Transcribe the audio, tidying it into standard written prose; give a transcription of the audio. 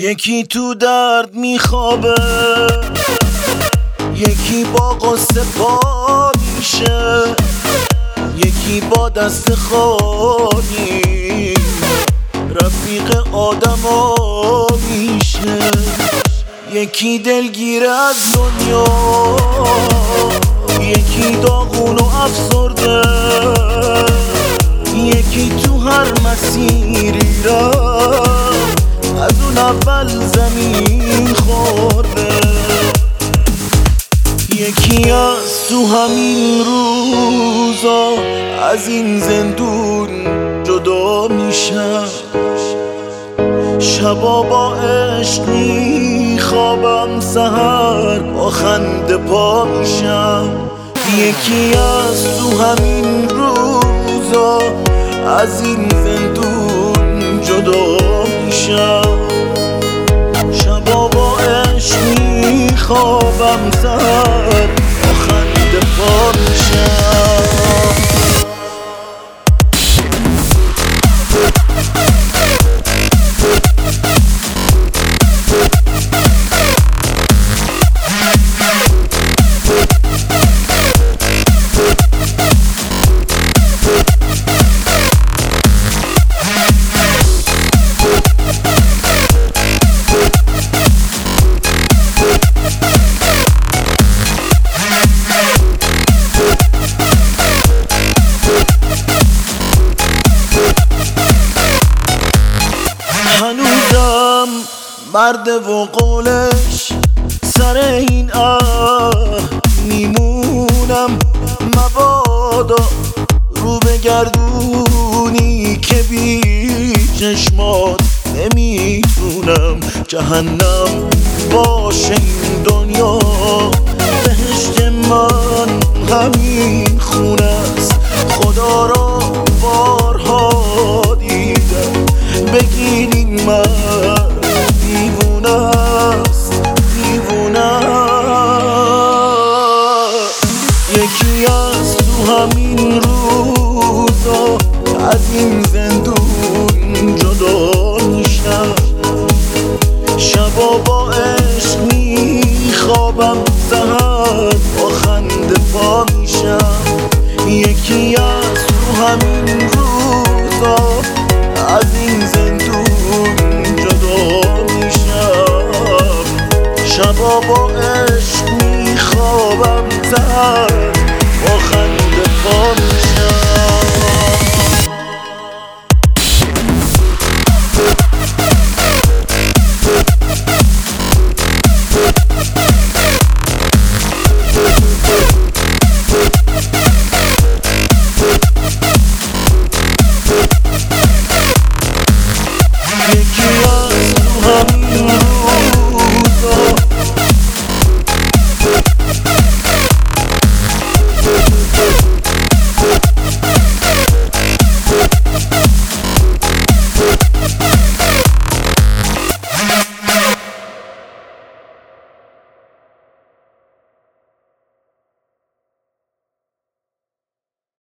یکی تو درد میخوابه، یکی با قصه پا میشه، یکی با دست خالی رفیق آدما میشه. یکی دلگیر از دنیا، یکی داغون و افسرده، یکی تو هر مسیری رفت از اون اول زمین خورده. یکی از تو همین روزا از این زندون جدا میشم، شبا با عشق میخوابم، سحر با خنده پا میشم. یکی از تو همین روزا از این زندون جدا میشم، شبا با عشق میخوابم، سحر با خنده پا میشم. هنوزم مرد و قولش سر این میمونم، مبادا رو بگردونی که بی چشمات نمیتونم. جهنم باشه این دنیا، بهشت من همین خونه است. خدا را بارها دیدم، بگین این مرد دیوونه است، دیوونه است. یکی از تو همین روزا از این زندون جدا میشم، شبا با عشق میخوابم، سحر با خنده پا میشم. یکی از تو همین روزا از این زندون جدا میشم، شبا با عشق میخوابم، سحر